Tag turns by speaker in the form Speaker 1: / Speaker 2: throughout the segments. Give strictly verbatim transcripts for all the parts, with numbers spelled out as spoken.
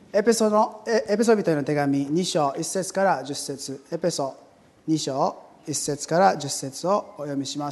Speaker 1: エペソのエペソ人への手紙に章いち節からじゅっ節、エペソに章いち節からじゅっ節をお読みします。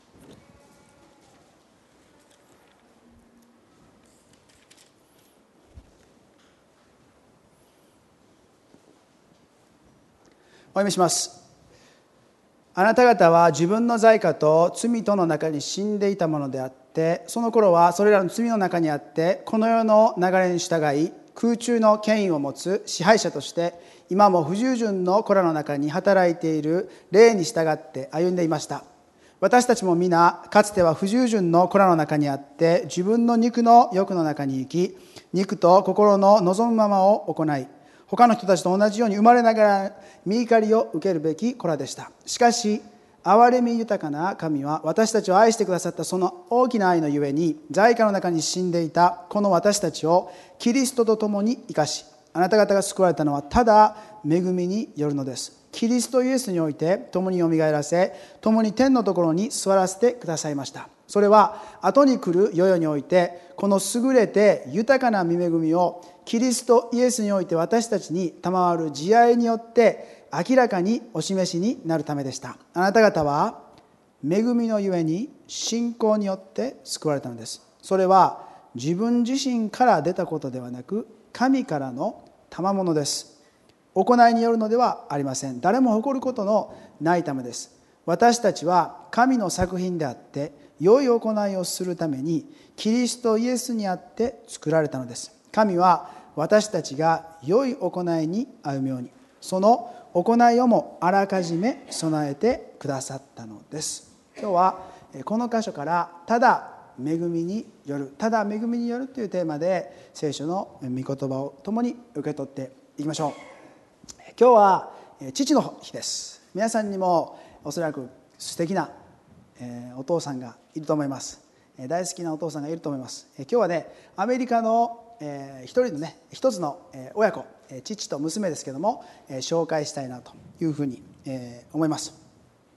Speaker 1: お読みします。あなた方は自分の罪過と罪との中に死んでいたものであって、その頃はそれらの罪の中にあってこの世の流れに従い、空中の権威を持つ支配者として今も不従順の子らの中に働いている霊に従って歩んでいました。私たちも皆かつては不従順の子らの中にあって自分の肉の欲の中に行き、肉と心の望むままを行い、他の人たちと同じように生まれながら御怒りを受けるべき子らでした。しかし憐れみ豊かな神は私たちを愛してくださったその大きな愛のゆえに、罪過の中に死んでいたこの私たちをキリストと共に生かし、あなた方が救われたのはただ恵みによるのです。キリストイエスにおいて共によみがえらせ、共に天のところに座らせてくださいました。それは後に来る世々においてこの優れて豊かな御恵みをキリストイエスにおいて私たちに賜る慈愛によって明らかにお示しになるためでした。あなた方は恵みのゆえに信仰によって救われたのです。それは自分自身から出たことではなく、神からの賜物です。行いによるのではありません。誰も誇ることのないためです。私たちは神の作品であって、良い行いをするためにキリストイエスにあって作られたのです。神は私たちが良い行いに歩むように、その行いをもあらかじめ備えてくださったのです。今日はこの箇所からただ恵みによる、ただ恵みによるというテーマで聖書の御言葉を共に受け取っていきましょう。今日は父の日です。皆さんにもおそらく素敵なお父さんがいると思います。大好きなお父さんがいると思います。今日はね、アメリカの一人のね、一つの親子、父と娘ですけども紹介したいなというふうに思います。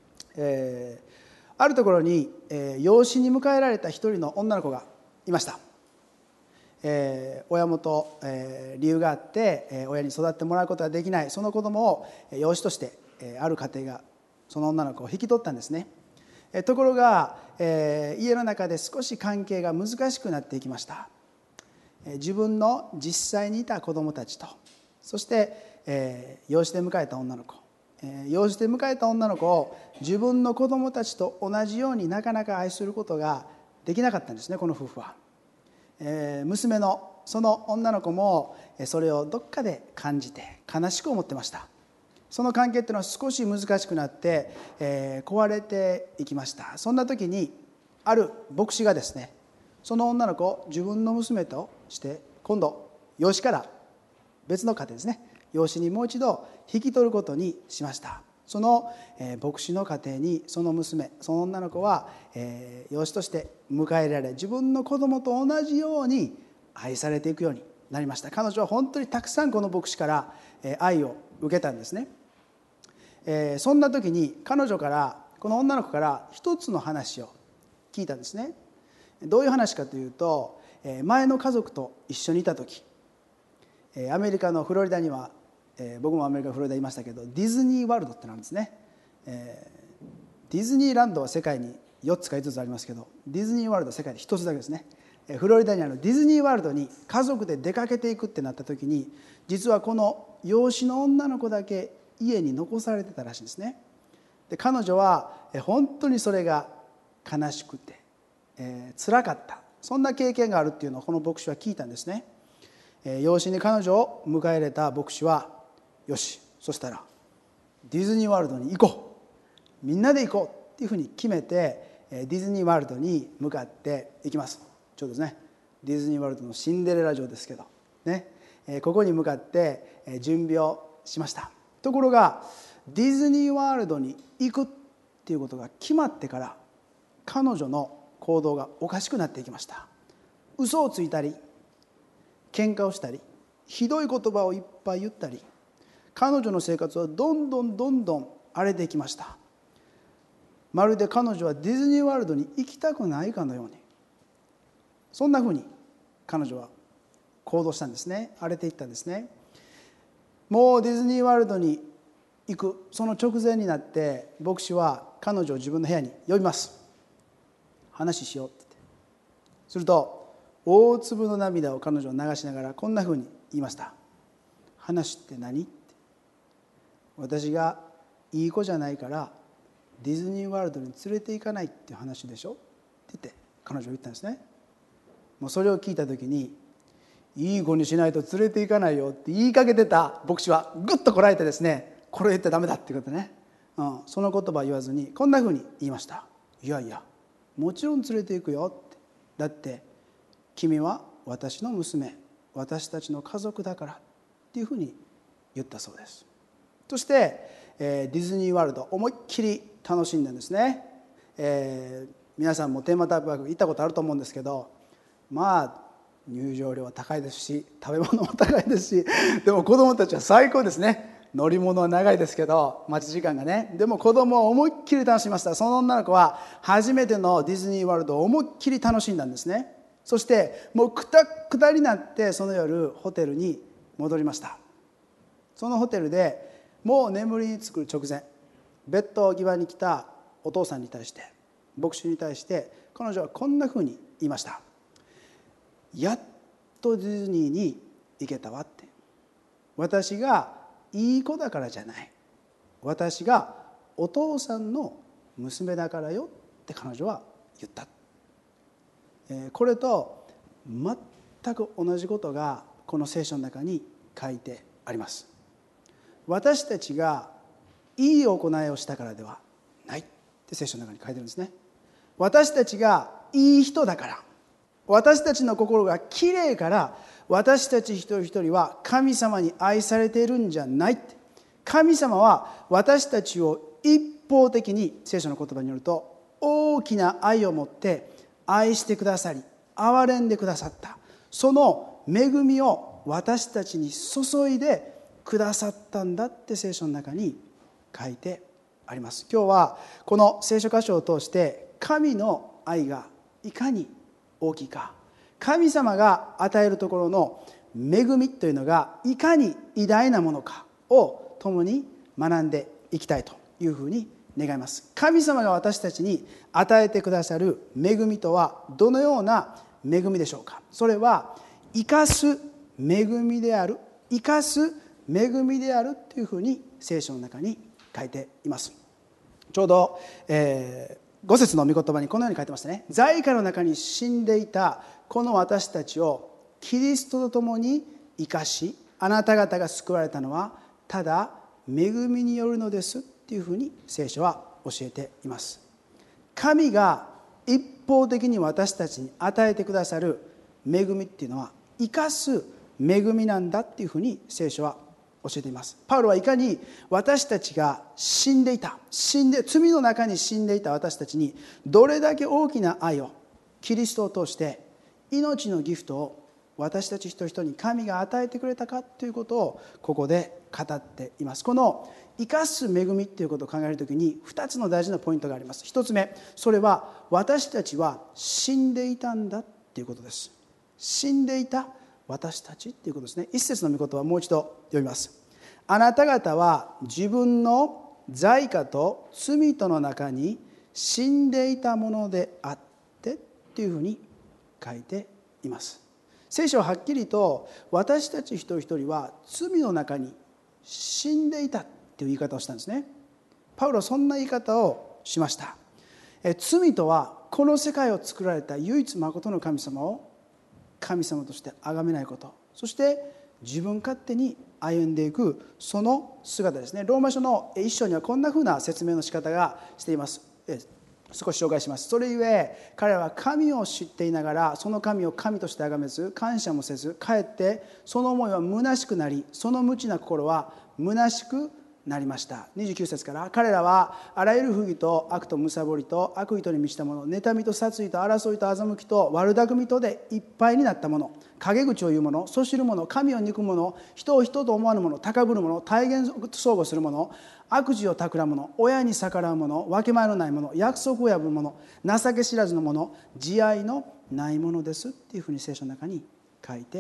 Speaker 1: あるところに養子に迎えられた一人の女の子がいました。親元理由があって親に育ってもらうことができない、その子供を養子としてある家庭がその女の子を引き取ったんですね。ところが家の中で少し関係が難しくなっていきました。自分の実際にいた子供たちと、そして養子で迎えた女の子、養子で迎えた女の子を自分の子供たちと同じようになかなか愛することができなかったんですね、この夫婦は。娘のその女の子もそれをどっかで感じて悲しく思ってました。その関係っていうのは少し難しくなって、えー、壊れていきました。そんな時にある牧師がですね、その女の子を自分の娘として今度養子から別の家庭ですね、養子にもう一度引き取ることにしました。その、えー、牧師の家庭にその娘、その女の子は、えー、養子として迎えられ、自分の子供と同じように愛されていくようになりました。彼女は本当にたくさんこの牧師から、えー、愛を受けたんですね。えー、そんな時に彼女からこの女の子から一つの話を聞いたんですね。どういう話かというと、前の家族と一緒にいた時、アメリカのフロリダには、僕もアメリカのフロリダにいましたけど、ディズニーワールドってなんですね。ディズニーランドは世界によっつかいつつありますけど、ディズニーワールドは世界でひとつだけですね。フロリダにあるディズニーワールドに家族で出かけていくってなった時に、実はこの養子の女の子だけ家に残されてたらしいんですね。で、彼女は本当にそれが悲しくて、えー、辛かった、そんな経験があるっていうのをこの牧師は聞いたんですね。えー、養子に彼女を迎え入れた牧師は、よし、そしたらディズニーワールドに行こう、みんなで行こうっていうふうに決めてディズニーワールドに向かっていきます。ちょうどですね、ディズニーワールドのシンデレラ城ですけどね、えー、ここに向かって準備をしました。ところがディズニーワールドに行くっていうことが決まってから、彼女の行動がおかしくなっていきました。嘘をついたり、喧嘩をしたり、ひどい言葉をいっぱい言ったり、彼女の生活はどんどんどんどん荒れていきました。まるで彼女はディズニーワールドに行きたくないかのように、そんなふうに彼女は行動したんですね。荒れていったんですね。もうディズニーワールドに行くその直前になって、牧師は彼女を自分の部屋に呼びます。話しようって言って、すると大粒の涙を彼女を流しながらこんなふうに言いました。話って何って。私がいい子じゃないからディズニーワールドに連れて行かないっていう話でしょって言って彼女は言ったんですね。もうそれを聞いた時に、いい子にしないと連れて行かないよって言いかけてた牧師はぐっとこらえてですね、これ言ってダメだっていうことね、うん、その言葉を言わずにこんなふうに言いました。いやいや、もちろん連れて行くよって。だって君は私の娘、私たちの家族だからっていうふうに言ったそうです。そして、えー、ディズニーワールド思いっきり楽しんだんですね、えー、皆さんもテーマパーク行ったことあると思うんですけど、まあ入場料は高いですし食べ物も高いですし、でも子どもたちは最高ですね。乗り物は長いですけど待ち時間がね、でも子どもは思いっきり楽しみました。その女の子は初めてのディズニーワールドを思いっきり楽しんだんですね。そしてもうくたくたになってその夜ホテルに戻りました。そのホテルでもう眠りにつく直前、ベッド際に来たお父さんに対して、牧師に対して彼女はこんなふうに言いました。やっとディズニーに行けたわって。私がいい子だからじゃない、私がお父さんの娘だからよって彼女は言った。これと全く同じことがこの聖書の中に書いてあります。私たちがいい行いをしたからではないって聖書の中に書いてるんですね。私たちがいい人だから、私たちの心がきれいから私たち一人一人は神様に愛されているんじゃないって。神様は私たちを一方的に、聖書の言葉によると大きな愛を持って愛してくださり憐れんでくださった、その恵みを私たちに注いでくださったんだって聖書の中に書いてあります。今日はこの聖書箇所を通して神の愛がいかに大きいか、神様が与えるところの恵みというのがいかに偉大なものかを共に学んでいきたいというふうに願います。神様が私たちに与えてくださる恵みとはどのような恵みでしょうか。それは生かす恵みである、生かす恵みであるというふうに聖書の中に書いています。ちょうど、えー、ご節の御言葉にこのように書いてましたね。罪禍の中に死んでいたこの私たちをキリストと共に生かし、あなた方が救われたのはただ恵みによるのですというふうに聖書は教えています。神が一方的に私たちに与えてくださる恵みっていうのは生かす恵みなんだっていうふうに聖書は教えています。パウロはいかに私たちが死んでいた、死んで罪の中に死んでいた私たちにどれだけ大きな愛を、キリストを通して命のギフトを私たち一人一人に神が与えてくれたかということをここで語っています。この生かす恵みということを考えるときにふたつの大事なポイントがあります。ひとつめ、それは私たちは死んでいたんだということです。死んでいた私たちということですね。一節の御言葉をもう一度読みます。あなた方は自分の罪過と罪との中に死んでいたものであってというふうに書いています。聖書ははっきりと私たち一人一人は罪の中に死んでいたという言い方をしたんですね。パウロはそんな言い方をしました。え罪とはこの世界を作られた唯一まことの神様を神様として崇めないこと、そして自分勝手に歩んでいくその姿ですね。ローマ書の一章にはこんなふうな説明の仕方がしています。少し紹介します。それゆえ彼らは神を知っていながらその神を神として崇めず感謝もせず、かえってその思いは虚しくなり、その無知な心は虚しくなりました。にじゅうきゅう節から、彼らはあらゆる不義と悪と貪りと悪意とに満ちたもの、妬みと殺意と争いと欺きと悪巧みとでいっぱいになったもの、陰口を言うもの、そしるもの、神を憎むもの、人を人と思わぬもの、高ぶるもの、体言相互するもの、悪事を企むもの、親に逆らうもの、分け前のないもの、約束を破るもの、情け知らずのもの、慈愛のないものですっていうふうに聖書の中に書いて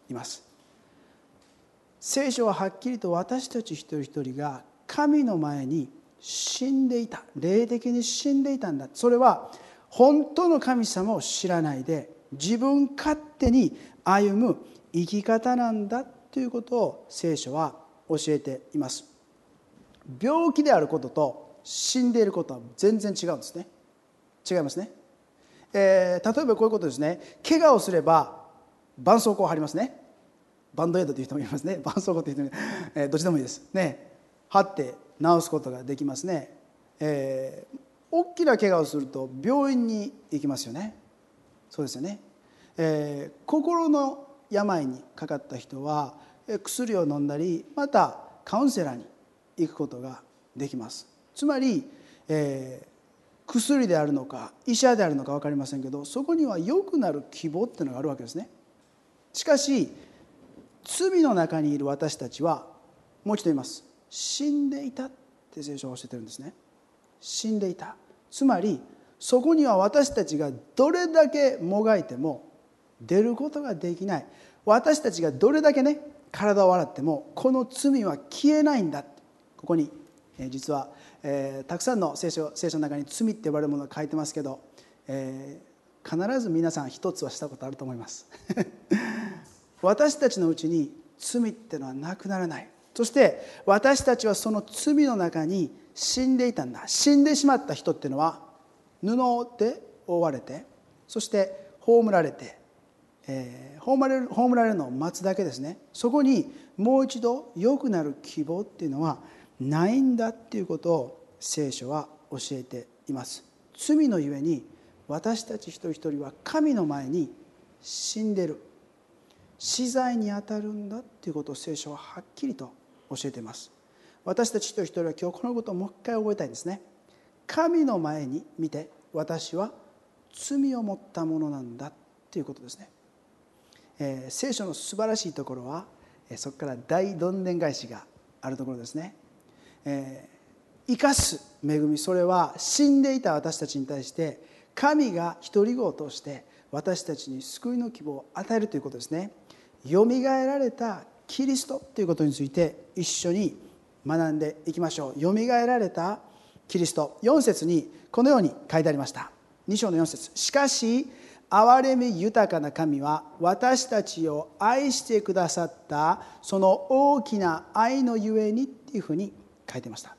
Speaker 1: います。聖書ははっきりと私たち一人一人が神の前に死んでいた、霊的に死んでいたんだ。それは本当の神様を知らないで自分勝手に歩む生き方なんだということを聖書は教えています。病気であることと死んでいることは全然違うんですね。違いますね。えー、例えばこういうことですね。怪我をすれば絆創膏を貼りますね。バンドエイドという人もいますね。絆創膏という人も、えー、どっちでもいいですね。貼って治すことができますね。えー、大きな怪我をすると病院に行きますよね。そうですよね。えー、心の病にかかった人は薬を飲んだり、またカウンセラーに行くことができます。つまり、えー、薬であるのか医者であるのか分かりませんけど、そこには良くなる希望っていうのがあるわけですね。しかし罪の中にいる私たちは、もう一度言います、死んでいたって聖書は教えてるんですね。死んでいた。つまりそこには私たちがどれだけもがいても出ることができない。私たちがどれだけね体を洗ってもこの罪は消えないんだ。ここに、えー、実は、えー、たくさんの聖書、聖書の中に罪って呼ばれるものが書いてますけど、えー、必ず皆さん一つはしたことあると思います私たちのうちに罪ってのはなくならない。そして私たちはその罪の中に死んでいたんだ。死んでしまった人っていうのは布で覆われて、そして葬られて、えー、葬られる、葬られるのを待つだけですね。そこにもう一度良くなる希望っていうのはないんだっていうことを聖書は教えています。罪のゆえに私たち一人一人は神の前に死んでる、死罪に当たるんだっていうことを聖書ははっきりと教えています。私たち一人一人は今日このことをもう一回覚えたいんですね。神の前に見て私は罪を持ったものなんだっていうことですね。えー、聖書の素晴らしいところは、えー、そこから大どんでん返しがあるところですね。えー、生かす恵み、それは死んでいた私たちに対して神が一人子を通して私たちに救いの希望を与えるということですね。よみがえられたキリストということについて一緒に学んでいきましょう。よみがえられたキリスト、よん節にこのように書いてありました。に章のよん節、しかし憐れみ豊かな神は私たちを愛してくださったその大きな愛のゆえにっていうふうに書いてました。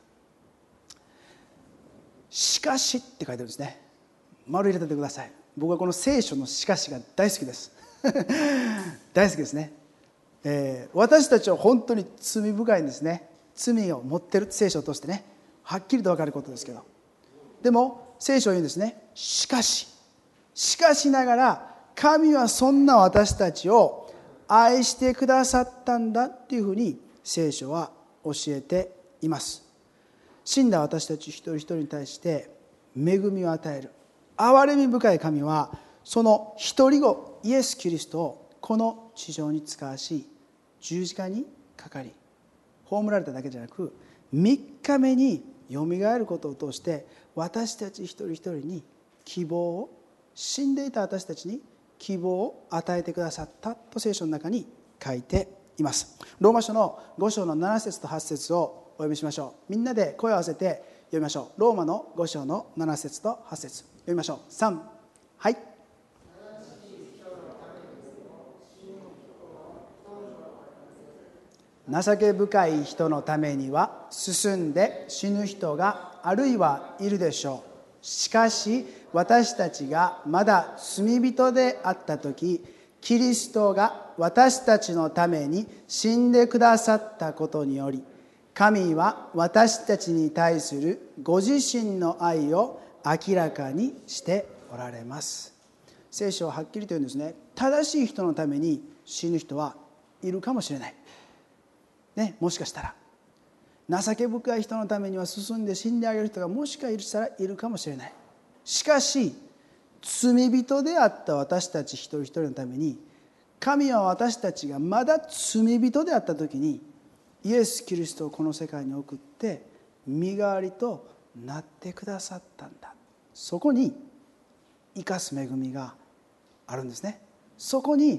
Speaker 1: しかしって書いてあるんですね。丸入れててください。僕はこの聖書のしかしが大好きです大好きですね、えー、私たちは本当に罪深いんですね。罪を持ってる、聖書を通してねはっきりと分かることですけど、でも聖書は言うんですね。しかししかしながら神はそんな私たちを愛してくださったんだっていうふうに聖書は教えています。死んだ私たち一人一人に対して恵みを与える憐れみ深い神は、その一人子イエス・キリストをこの地上に使わし十字架にかかり葬られただけじゃなくみっかめによみがえることを通して私たち一人一人に希望を、死んでいた私たちに希望を与えてくださったと聖書の中に書いています。ローマ書のご章のなな節とはち節をお読みしましょう。みんなで声を合わせて読みましょう。ローマのご章のなな節とはち節読みましょう。さん、はい。情け深い人のためには進んで死ぬ人があるいはいるでしょう。しかし私たちがまだ罪人であった時、キリストが私たちのために死んでくださったことにより、神は私たちに対するご自身の愛を明らかにしておられます。聖書ははっきりと言うんですね。正しい人のために死ぬ人はいるかもしれないね、もしかしたら情け深い人のためには進んで死んであげる人がもしかしたらいるかもしれない。しかし罪人であった私たち一人一人のために、神は私たちがまだ罪人であった時にイエス・キリストをこの世界に送って身代わりとなってくださったんだ。そこに生かす恵みがあるんですね。そこに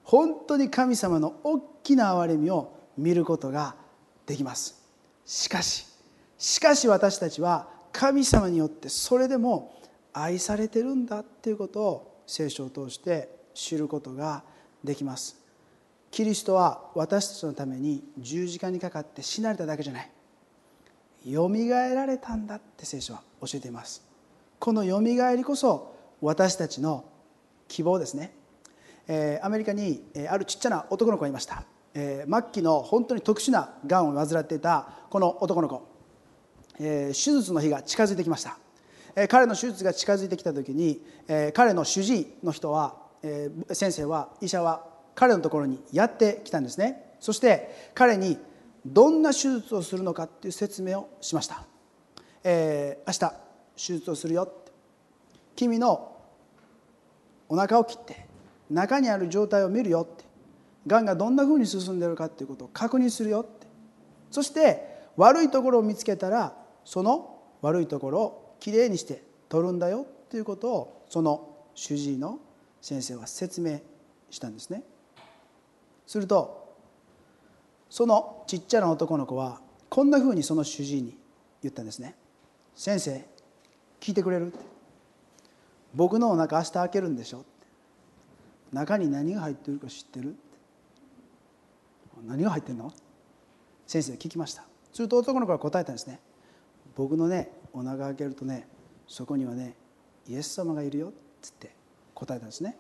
Speaker 1: 本当に神様の大きな憐れみを見ることができます。しかししかし私たちは神様によってそれでも愛されてるんだということを聖書を通して知ることができます。キリストは私たちのために十字架にかかって死なれただけじゃない、よみがえられたんだって聖書は教えています。このよみがえりこそ私たちの希望ですね。えー、アメリカに、えー、あるちっちゃな男の子がいました。えー、末期の本当に特殊ながんを患っていたこの男の子、えー、手術の日が近づいてきました。えー、彼の手術が近づいてきた時に、えー、彼の主治医の人は、えー、先生は医者は彼のところにやってきたんですね。そして彼にどんな手術をするのかっていう説明をしました。えー、明日手術をするよって、君のお腹を切って中にある状態を見るよって、がんがどんなふうに進んでいるかっていうことを確認するよって、そして悪いところを見つけたらその悪いところをきれいにして取るんだよっていうことをその主治医の先生は説明したんですね。するとそのちっちゃな男の子はこんなふうにその主治医に言ったんですね。先生、聞いてくれるって、僕のお腹明日開けるんでしょって、中に何が入ってるか知ってるって、何が入ってるの？先生聞きました。すると男の子が答えたんですね。僕のねお腹開けるとね、そこにはねイエス様がいるよって答えたんですね。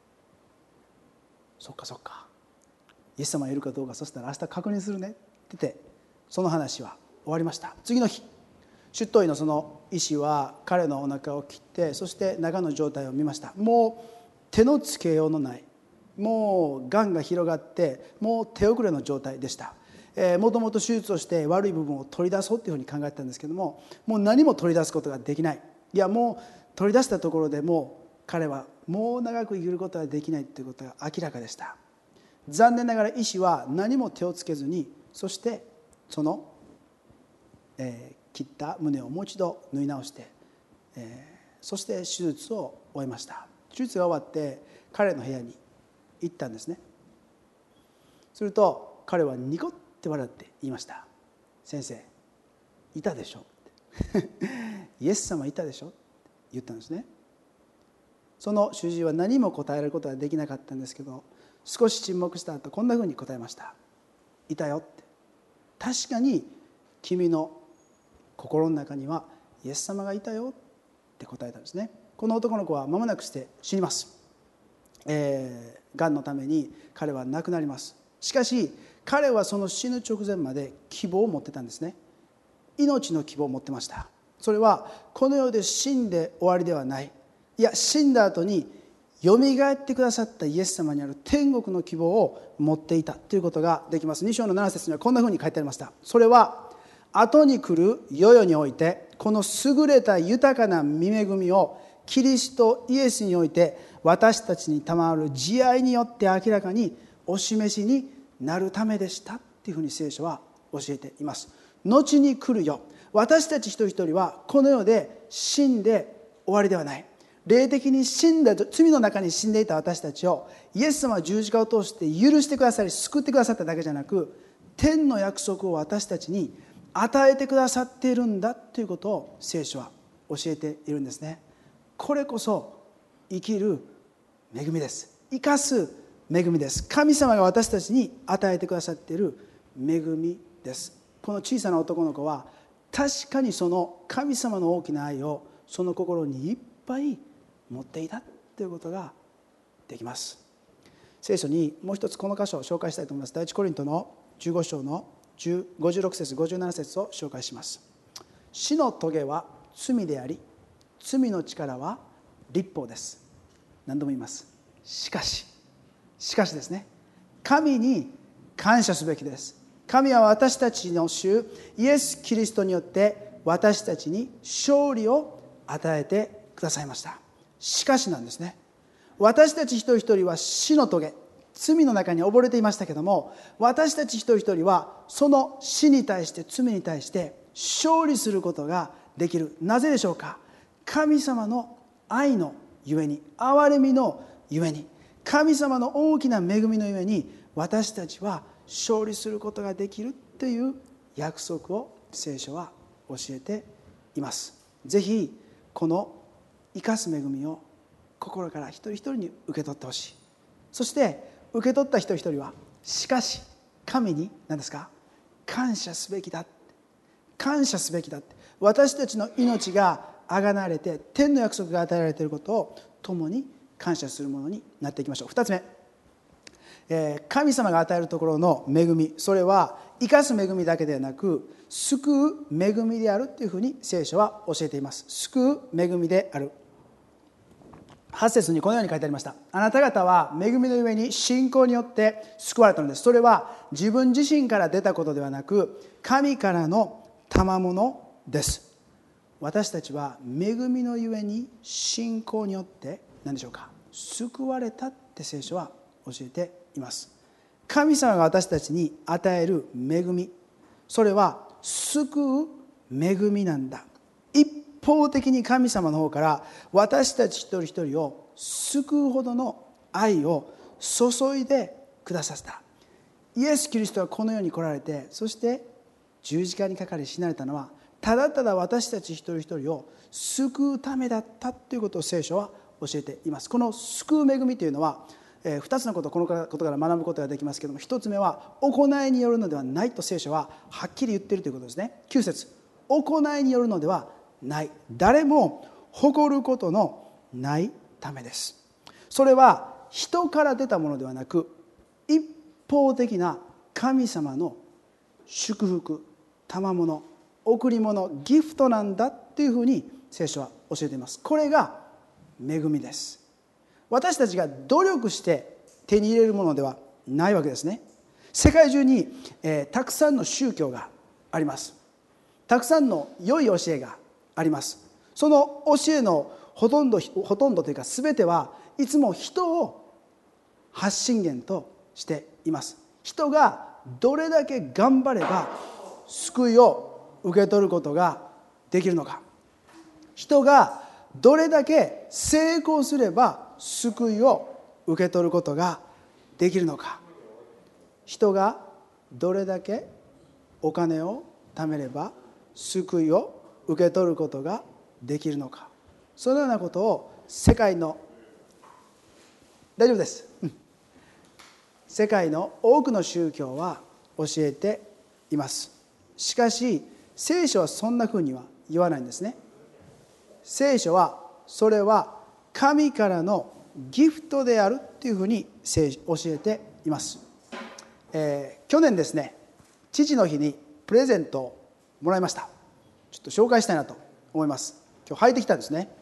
Speaker 1: そっかそっか、イエス様がいるかどうかそしたら明日確認するねって言って、その話は終わりました。次の日、出頭医のその医師は彼のお腹を切って、そして中の状態を見ました。もう手のつけようのない、もうがんが広がってもう手遅れの状態でした。えー、もともと手術をして悪い部分を取り出そうというふうに考えてたんですけども、もう何も取り出すことができない。いや、もう取り出したところでもう彼はもう長く生きることはできないということが明らかでした。残念ながら医師は何も手をつけずに、そしてその、えー、切った胸をもう一度縫い直して、えー、そして手術を終えました。手術が終わって彼の部屋に行ったんですね。すると彼はニコッって笑って言いました。先生、いたでしょイエス様いたでしょって言ったんですね。その主治医は何も答えることはできなかったんですけど、少し沈黙した後こんなふうに答えました。いたよって、確かに君の心の中にはイエス様がいたよって答えたんですね。この男の子は間もなくして死にます。えー、がんのために彼は亡くなります。しかし彼はその死ぬ直前まで希望を持ってたんですね。命の希望を持ってました。それはこの世で死んで終わりではない、いや死んだ後によみがえってくださったイエス様にある天国の希望を持っていたということができます。に章のなな節にはこんなふうに書いてありました。それは後に来る世々においてこの優れた豊かな御恵みをキリストイエスにおいて私たちに賜る慈愛によって明らかにお示しになるためでしたっていうふうに聖書は教えています。後に来る世、私たち一人一人はこの世で死んで終わりではない。霊的に死んだ、罪の中に死んでいた私たちをイエス様は十字架を通して許してくださり救ってくださっただけじゃなく、天の約束を私たちに与えてくださっているんだということを聖書は教えているんですね。これこそ生きる恵みです。生かす恵みです。神様が私たちに与えてくださっている恵みです。この小さな男の子は確かにその神様の大きな愛をその心にいっぱい持っていたということができます。聖書にもう一つこの箇所を紹介したいと思います。第一コリントのじゅうご章のごじゅうろく節ごじゅうなな節を紹介します。死の棘は罪であり、罪の力は律法です。何度も言います。しかししかしですね、神に感謝すべきです。神は私たちの主イエス・キリストによって私たちに勝利を与えてくださいました。しかしなんですね。私たち一人一人は死の棘、罪の中に溺れていましたけども、私たち一人一人はその死に対して罪に対して勝利することができる。なぜでしょうか。神様の愛のゆえに、憐れみのゆえに、 神様の大きな恵みのゆえに私たちは勝利することができるという約束を聖書は教えています。ぜひこの生かす恵みを心から一人一人に受け取ってほしい。そして受け取った一人一人はしかし神に何ですか、感謝すべきだ、感謝すべきだって、私たちの命があがなわれて天の約束が与えられていることを共に感謝するものになっていきましょう。二つ目、えー、神様が与えるところの恵み、それは生かす恵みだけではなく救う恵みであるというふうに聖書は教えています。救う恵みである。はち節にこのように書いてありました。あなた方は恵みのゆえに信仰によって救われたのです。それは自分自身から出たことではなく神からの賜物です。私たちは恵みのゆえに信仰によって何でしょうか、救われたって聖書は教えています。神様が私たちに与える恵み、それは救う恵みなんだ。一方的に神様の方から私たち一人一人を救うほどの愛を注いでくださった。イエス・キリストはこの世に来られて、そして十字架にかかり死なれたのはただただ私たち一人一人を救うためだったということを聖書は教えています。この救う恵みというのはふたつのことをこのことから学ぶことができますけれども、ひとつめは行いによるのではないと聖書ははっきり言っているということですね。きゅう節、行いによるのではない、誰も誇ることのないためです。それは人から出たものではなく一方的な神様の祝福、賜物、贈り物、ギフトなんだというふうに聖書は教えています。これが恵みです。私たちが努力して手に入れるものではないわけですね。世界中に、えー、たくさんの宗教があります。たくさんの良い教えがあります。その教えのほとんどほとんどというか全てはいつも人を発信源としています。人がどれだけ頑張れば救いを受け取ることができるのか、人がどれだけ成功すれば救いを受け取ることができるのか、人がどれだけお金を貯めれば救いを受け取ることができるのか、そのようなことを世界の大丈夫です、うん、世界の多くの宗教は教えています。しかし聖書はそんなふうには言わないんですね。聖書はそれは神からのギフトであるというふうに教えています、えー、去年ですね、父の日にプレゼントをもらいました。ちょっと紹介したいなと思います。今日履いてきたんですね。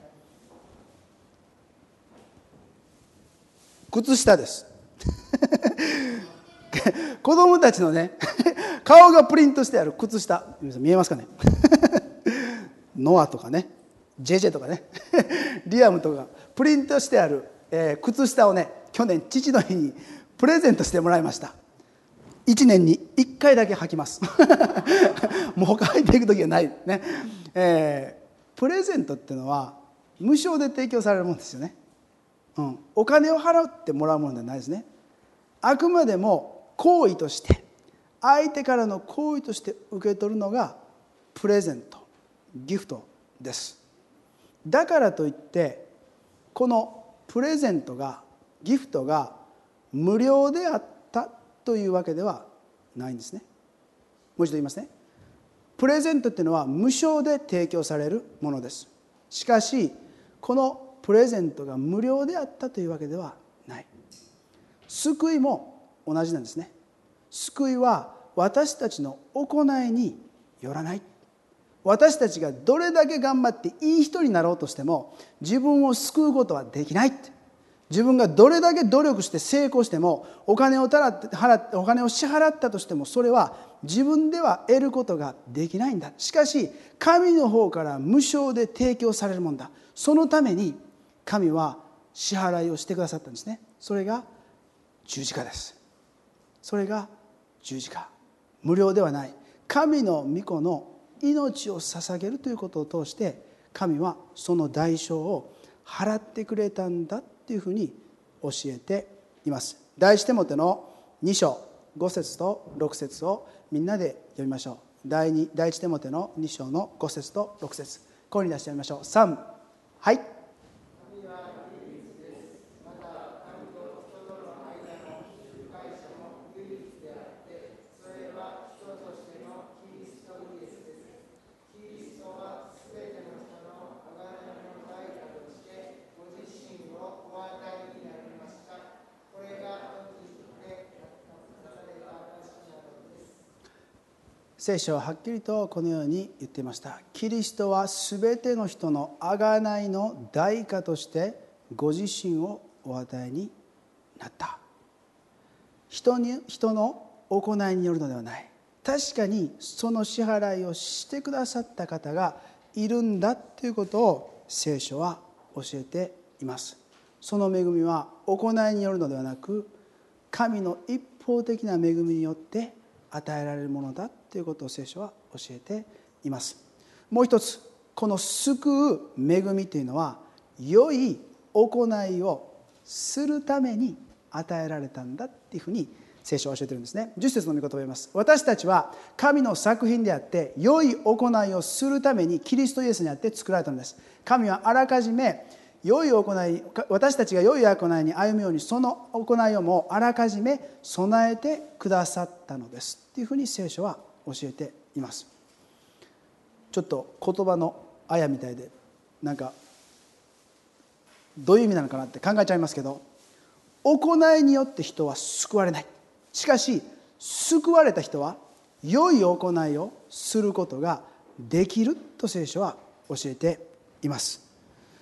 Speaker 1: 靴下です子供たちのね顔がプリントしてある靴下、見えますかねノアとかね、ジェジェとかねリアムとかプリントしてある、えー、靴下をね、去年父の日にプレゼントしてもらいました。いちねんにいっかいだけ履きますもう他履いていく時はないね、えー、プレゼントっていうのは無償で提供されるものですよね、うん、お金を払ってもらうものではないですね。あくまでも行為として、相手からの行為として受け取るのがプレゼント、ギフトです。だからといってこのプレゼントが、ギフトが無料であったというわけではないんですね。もう一度言いますね。プレゼントっていうのは無償で提供されるものです。しかしこのプレゼントが無料であったというわけではない。救いも同じなんですね。救いは私たちの行いによらない。私たちがどれだけ頑張っていい人になろうとしても自分を救うことはできない。自分がどれだけ努力して成功してもお金を払って払ってお金を支払ったとしてもそれは自分では得ることができないんだ。しかし神の方から無償で提供されるもんだ。そのために神は支払いをしてくださったんですね。それが十字架です。それが十字架。無料ではない。神の御子の命を捧げるということを通して神はその代償を払ってくれたんだというふうに教えています。第一テモテのに章ご節とろく節をみんなで読みましょう。第二第一テモテのに章のご節とろく節、声に出して読みましょう。さん、はい。聖書ははっきりとこのように言っていました。キリストはすべての人の贖いの代価としてご自身をお与えになった。人に人の行いによるのではない。確かにその支払いをしてくださった方がいるんだということを聖書は教えています。その恵みは行いによるのではなく、神の一方的な恵みによって与えられるものだということを聖書は教えています。もう一つ、この救う恵みというのは良い行いをするために与えられたんだっていうふうに聖書は教えているんですね。じゅっ節の御言葉を読みます。私たちは神の作品であって良い行いをするためにキリストイエスにあって作られたのです。神はあらかじめ良い行い、私たちが良い行いに歩むようにその行いをもあらかじめ備えてくださったのですというふうに聖書は教えています。ちょっと言葉のあやみたいで、なんかどういう意味なのかなって考えちゃいますけど、行いによって人は救われない。しかし救われた人は良い行いをすることができると聖書は教えています。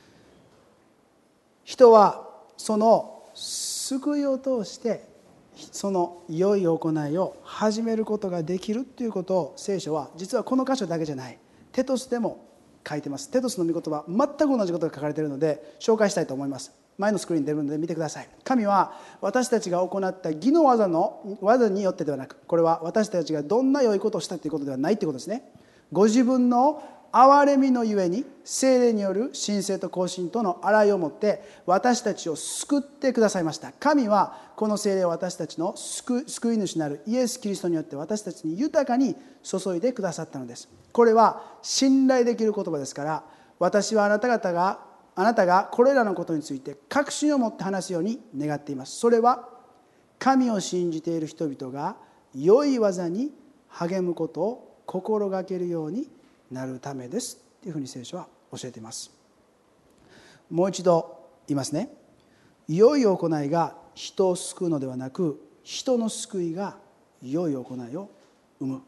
Speaker 1: 人はその救いを通してその良い行いを始めることができるということを聖書は実はこの箇所だけじゃない、テトスでも書いてます。テトスの御言葉、全く同じことが書かれているので紹介したいと思います。前のスクリーンに出るので見てください。神は私たちが行った義の技の技によってではなく、これは私たちがどんな良いことをしたということではないということですね。ご自分の憐れみのゆえに聖霊による神聖と更新との洗いをもって私たちを救ってくださいました。神はこの聖霊を私たちの救い主なるイエス・キリストによって私たちに豊かに注いでくださったのです。これは信頼できる言葉ですから、私はあなた方があなたがこれらのことについて確信を持って話すように願っています。それは神を信じている人々が良い技に励むことを心がけるようになるためですというふうに聖書は教えています。もう一度言いますね。良い行いが人を救うのではなく、人の救いが良い行いを生む。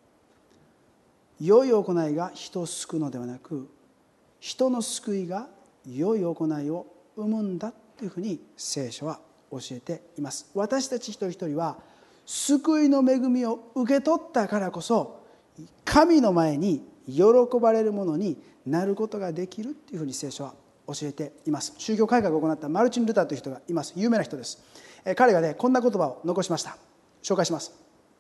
Speaker 1: 良い行いが人を救うのではなく、人の救いが良い行いを生むんだというふうに聖書は教えています。私たち一人一人は救いの恵みを受け取ったからこそ、神の前に喜ばれるものになることができるというふうに聖書は教えています。宗教改革を行ったマルチン・ルターという人がいます。有名な人です。彼がね、こんな言葉を残しました。紹介します。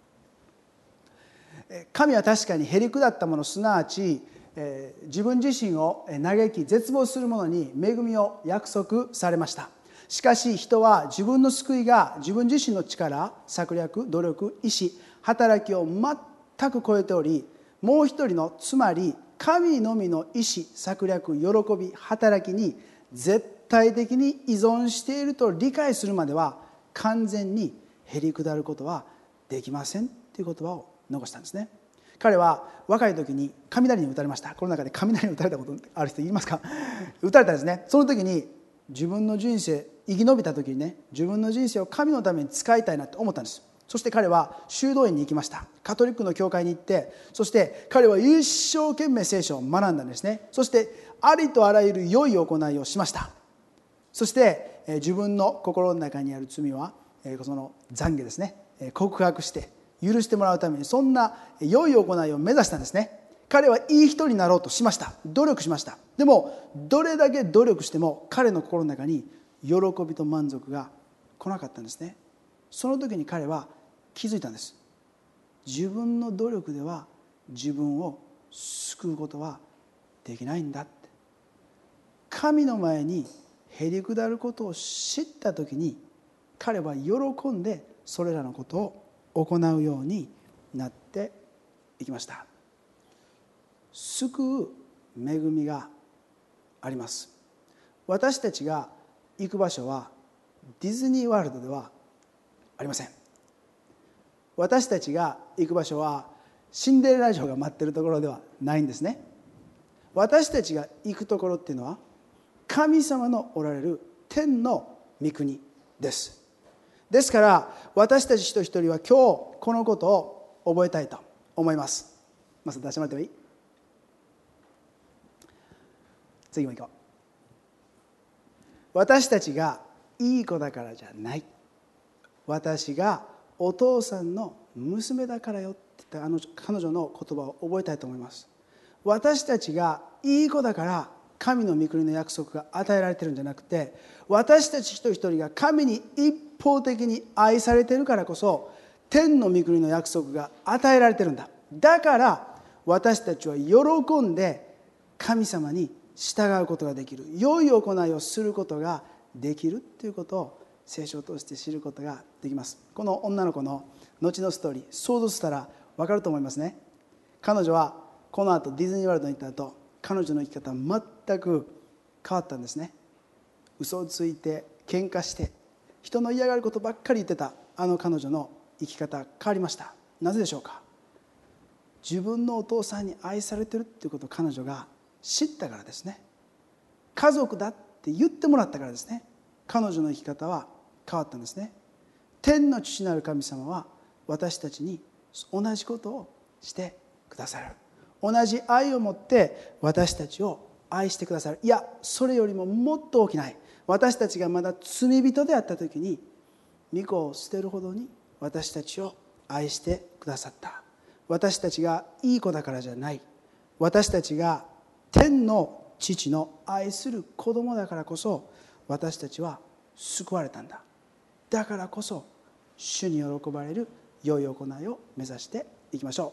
Speaker 1: 神は確かにへりくだったもの、すなわち自分自身を嘆き絶望する者に恵みを約束されました。しかし人は自分の救いが自分自身の力、策略、努力、意志、働きを全く超えており、もう一人の、つまり神のみの意志、策略、喜び、働きに絶対的に依存していると理解するまでは完全にへりくだることはできませんという言葉を残したんですね。彼は若い時に雷に打たれました。この中で雷に打たれたことある人いますか？打たれたんですね。その時に自分の人生、生き延びた時にね、自分の人生を神のために使いたいなと思ったんです。そして彼は修道院に行きました。カトリックの教会に行って、そして彼は一生懸命聖書を学んだんですね。そしてありとあらゆる良い行いをしました。そして自分の心の中にある罪はその懺悔ですね、告白して許してもらうためにそんな良い行いを目指したんですね。彼はいい人になろうとしました。努力しました。でもどれだけ努力しても彼の心の中に喜びと満足が来なかったんですね。その時に彼は気づいたんです。自分の努力では自分を救うことはできないんだって。神の前にへりくだることを知った時に、彼は喜んでそれらのことを行うようになっていきました。救う恵みがあります。私たちが行く場所はディズニーワールドではありません。私たちが行く場所はシンデレラ城が待っているところではないんですね。私たちが行くところっていうのは神様のおられる天の御国です。ですから私たち一人一人は今日このことを覚えたいと思います。まず出してもらってもいい？次も行こう。私たちがいい子だからじゃない。私がお父さんの娘だからよって言ったあの彼女の言葉を覚えたいと思います。私たちがいい子だから神の御国の約束が与えられているんじゃなくて、私たち一人一人が神に一方的に愛されているからこそ天の御国の約束が与えられているんだ。だから私たちは喜んで神様に従うことができる、良い行いをすることができるということを聖書を通して知ることができます。この女の子の後のストーリー想像したら分かると思いますね。彼女はこの後ディズニーワールドに行った後、彼女の生き方は全く変わったんですね。嘘をついて喧嘩して人の嫌がることばっかり言ってたあの彼女の生き方変わりました。なぜでしょうか？自分のお父さんに愛されてるっていうことを彼女が知ったからですね。家族だって言ってもらったからですね。彼女の生き方は変わったんですね。天の父なる神様は私たちに同じことをしてくださる。同じ愛を持って私たちを愛してくださる。いや、それよりももっと大きな愛。私たちがまだ罪人であった時に御子を捨てるほどに私たちを愛してくださった。私たちがいい子だからじゃない。私たちが天の父の愛する子供だからこそ私たちは救われたんだ。だからこそ主に喜ばれる良い行いを目指していきましょう。